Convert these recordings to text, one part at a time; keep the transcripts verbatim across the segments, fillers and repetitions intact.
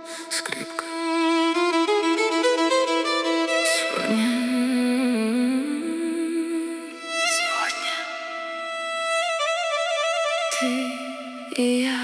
скрипка. Сегодня, сегодня ты и я.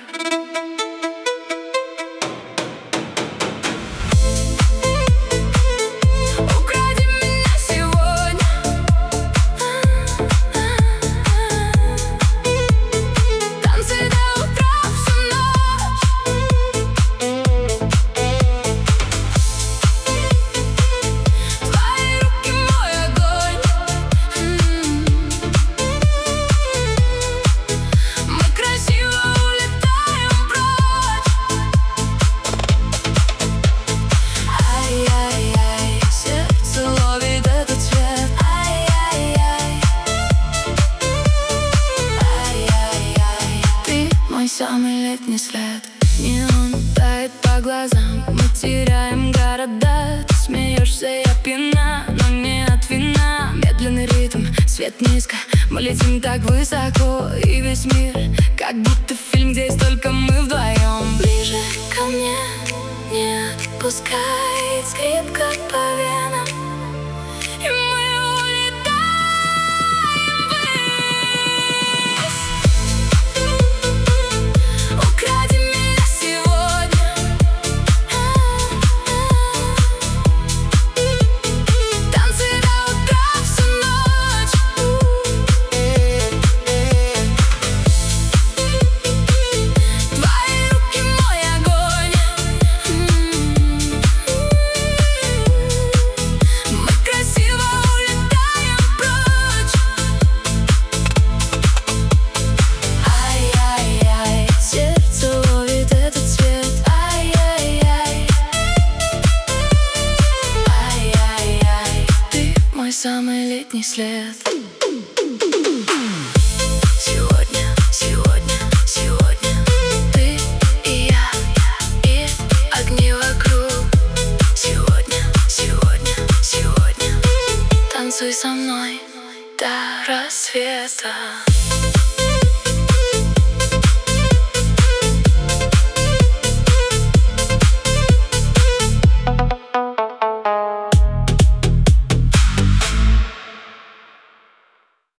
Самый летний след, неон тает по глазам. Мы теряем города, ты смеешься, я пьяна, но не от вина. Медленный ритм, свет низко, мы летим так высоко. И весь мир, как будто фильм, где есть только мы вдвоем. Ближе ко мне, не отпускай, скрипка по венам. И мы самый летний след. Сегодня, сегодня, сегодня ты и я, и огни вокруг. Сегодня, сегодня, сегодня танцуй со мной до рассвета.